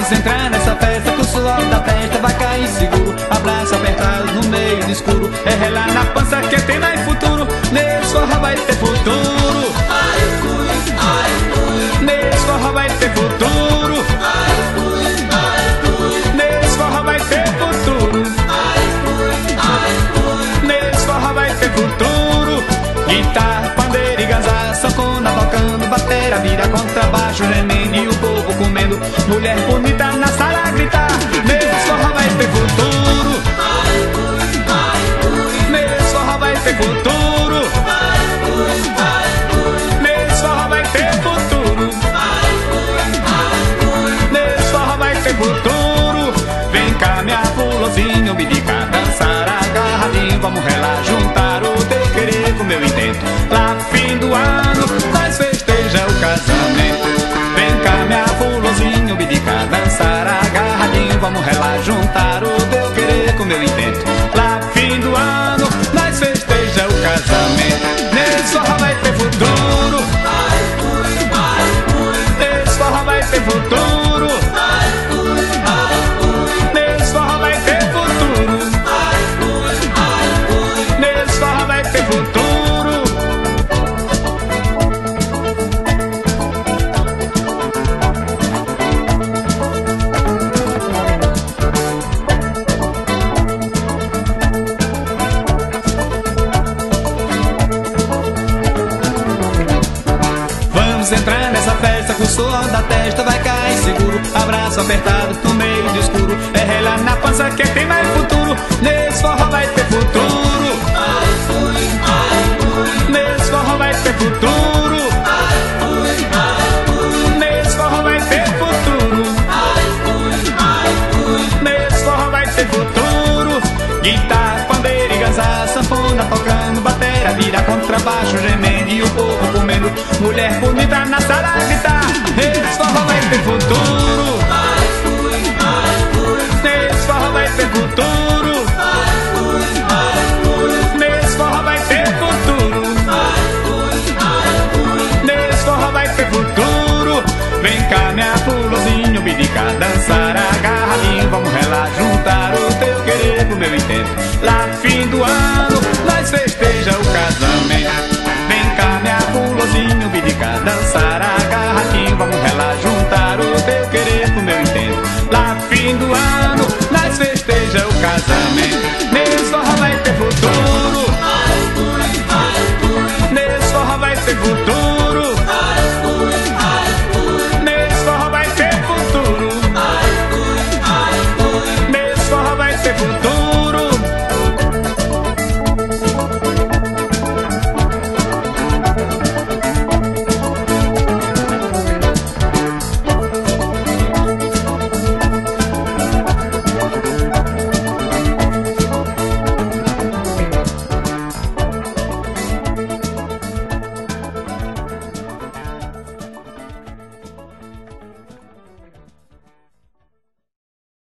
Vamos entrar nessa festa que o suor da testa vai cair seguro. Abraço apertado no meio do escuro. É relar na pança que tem mais futuro. Nesse forró vai ter futuro. Nesse forró vai ter futuro. Nesse forró vai ter futuro. Nesse forró vai ter futuro. Guitarra, pandeiro e ganzá, sanfona tocando, batera, vira contrabaixo, gemendo e o povo comendo. Mulher bonita na sala a gritar. Nesse forró vai ter futuro. Nesse forró vai ter futuro. Nesse forró vai ter futuro. Nesse forró vai ter futuro. Vem cá minha fulozinha, me dica, dançar agarradinho. Vamos relar, juntar o teu querer com o meu intento. Lá fim do ano, nós festeja o casamento. Vem cá minha fulozinha, me dica, dançar agarradinho. Vamos relar, juntar o teu querer com o meu intento. Lá fim do ano, nós festeja o casamento. Nesse forró vai ter futuro. Nesse forró vai ter futuro. Nesse forró vai ter futuro. Nesse forró vai ter futuro. Vamos entrar nessa festa que o suor da testa vai cair seguro. Abraço apertado no meio do escuro. É relar na pança que tem mais futuro. Nesse forró vai ter futuro. Nesse forró vai ter futuro. Nesse forró vai ter futuro. Nesse forró vai ter futuro. Guitarra, pandeiro e ganzá, sanfona tocando, batera, vira contrabaixo, gemendo e o povo comendo. Mulher bonita na sala a gritar. Nesse forró vai ter futuro. Nesse forró vai ter futuro. Nesse forró vai ter futuro. Nesse forró vai ter futuro. Vem cá minha fulozinho, me dica, dançar agarradinho. Vamos relar, juntar o teu querer pro meu intento. Lá fim do ano, nós festeja o casamento. Vem cá minha fulozinho, me dica, dançar agarradinho. Vamos relar, juntar o teu querer pro meu intento. Lá fim do ano, nós festeja o casamento.